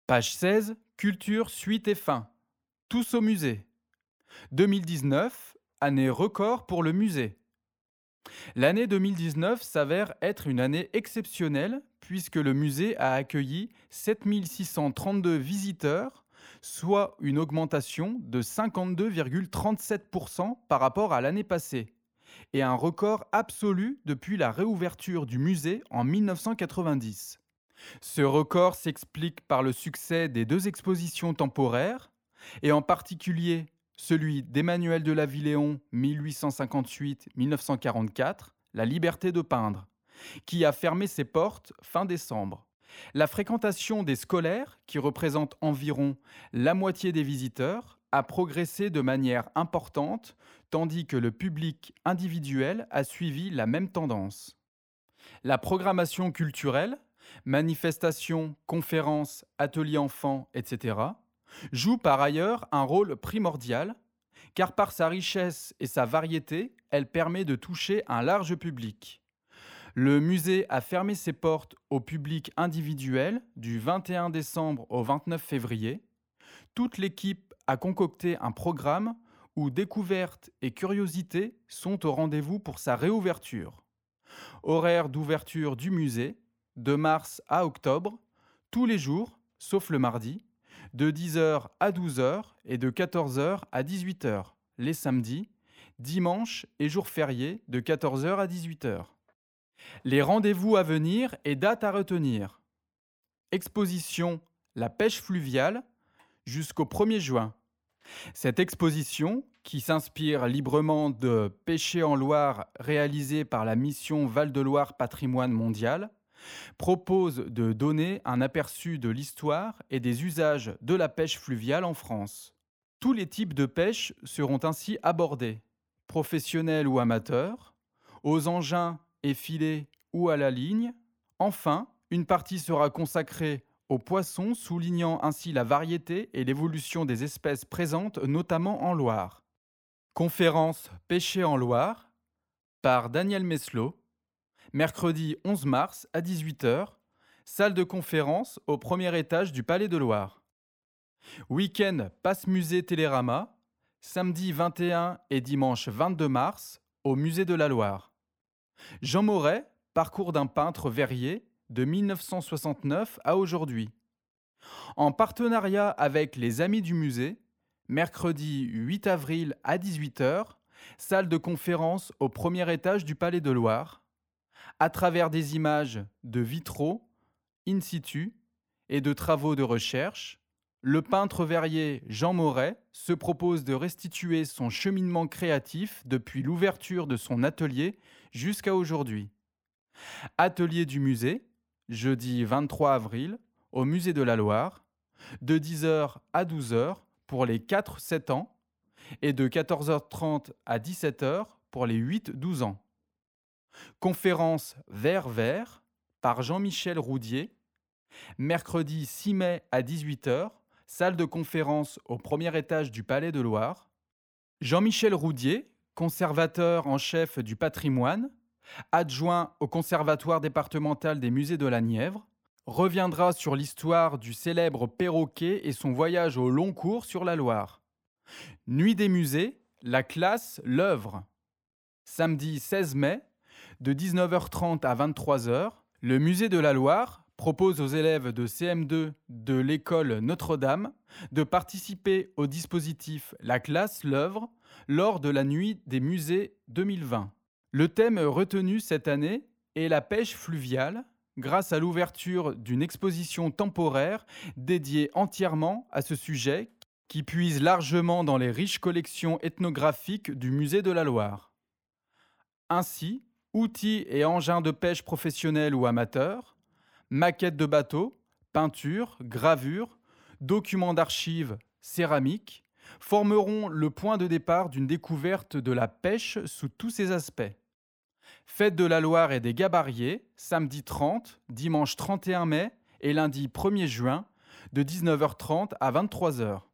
Page 16, culture, suite et fin. Tous au musée. 2019, année record pour le musée. L'année 2019 s'avère être une année exceptionnelle puisque le musée a accueilli 7 632 visiteurs, soit une augmentation de 52,37% par rapport à l'année passée, et un record absolu depuis la réouverture du musée en 1990. Ce record s'explique par le succès des deux expositions temporaires, et en particulier celui d'Emmanuel de Lavilléon 1858-1944, La liberté de peindre, qui a fermé ses portes fin décembre. La fréquentation des scolaires, qui représente environ la moitié des visiteurs, a progressé de manière importante, tandis que le public individuel a suivi la même tendance. La programmation culturelle, manifestations, conférences, ateliers enfants, etc., joue par ailleurs un rôle primordial, car par sa richesse et sa variété, elle permet de toucher un large public. Le musée a fermé ses portes au public individuel du 21 décembre au 29 février. Toute l'équipe a concocté un programme où découvertes et curiosités sont au rendez-vous pour sa réouverture. Horaire d'ouverture du musée, de mars à octobre, tous les jours, sauf le mardi, de 10 heures à 12 heures et de 14 heures à 18 heures, les samedis, dimanches et jours fériés de 14 heures à 18 heures. Les rendez-vous à venir et dates à retenir. Exposition La pêche fluviale jusqu'au 1er juin. Cette exposition, qui s'inspire librement de Pêcher en Loire réalisé par la mission Val-de-Loire Patrimoine mondial, propose de donner un aperçu de l'histoire et des usages de la pêche fluviale en France. Tous les types de pêche seront ainsi abordés, professionnels ou amateurs, aux engins et filets ou à la ligne. Enfin, une partie sera consacrée aux poissons, soulignant ainsi la variété et l'évolution des espèces présentes, notamment en Loire. Conférence Pêcher en Loire par Daniel Meslot, mercredi 11 mars à 18 heures, salle de conférence au premier étage du Palais de Loire. Week-end Passe-Musée Télérama, samedi 21 et dimanche 22 mars au Musée de la Loire. Jean Moret, parcours d'un peintre verrier de 1969 à aujourd'hui. En partenariat avec les Amis du Musée, mercredi 8 avril à 18 heures, salle de conférence au premier étage du Palais de Loire, à travers des images de vitraux, in situ et de travaux de recherche. Le peintre verrier Jean Moret se propose de restituer son cheminement créatif depuis l'ouverture de son atelier jusqu'à aujourd'hui. Atelier du musée, jeudi 23 avril, au Musée de la Loire, de 10 heures à 12 heures pour les 4-7 ans et de 14h30 à 17 heures pour les 8-12 ans. Conférence Vert-Vert par Jean-Michel Roudier, mercredi 6 mai à 18 heures, salle de conférence au premier étage du Palais de Loire. Jean-Michel Roudier, conservateur en chef du patrimoine, adjoint au Conservatoire départemental des musées de la Nièvre, reviendra sur l'histoire du célèbre perroquet et son voyage au long cours sur la Loire. Nuit des musées, la classe, l'œuvre. Samedi 16 mai, de 19h30 à 23h, le musée de la Loire propose aux élèves de CM2 de l'école Notre-Dame de participer au dispositif La classe, l'œuvre lors de la Nuit des musées 2020. Le thème retenu cette année est la pêche fluviale, grâce à l'ouverture d'une exposition temporaire dédiée entièrement à ce sujet qui puise largement dans les riches collections ethnographiques du musée de la Loire. Ainsi, outils et engins de pêche professionnels ou amateurs, maquettes de bateaux, peintures, gravures, documents d'archives, céramiques, formeront le point de départ d'une découverte de la pêche sous tous ses aspects. Fête de la Loire et des Gabariers, samedi 30, dimanche 31 mai et lundi 1er juin, de 19h30 à 23h.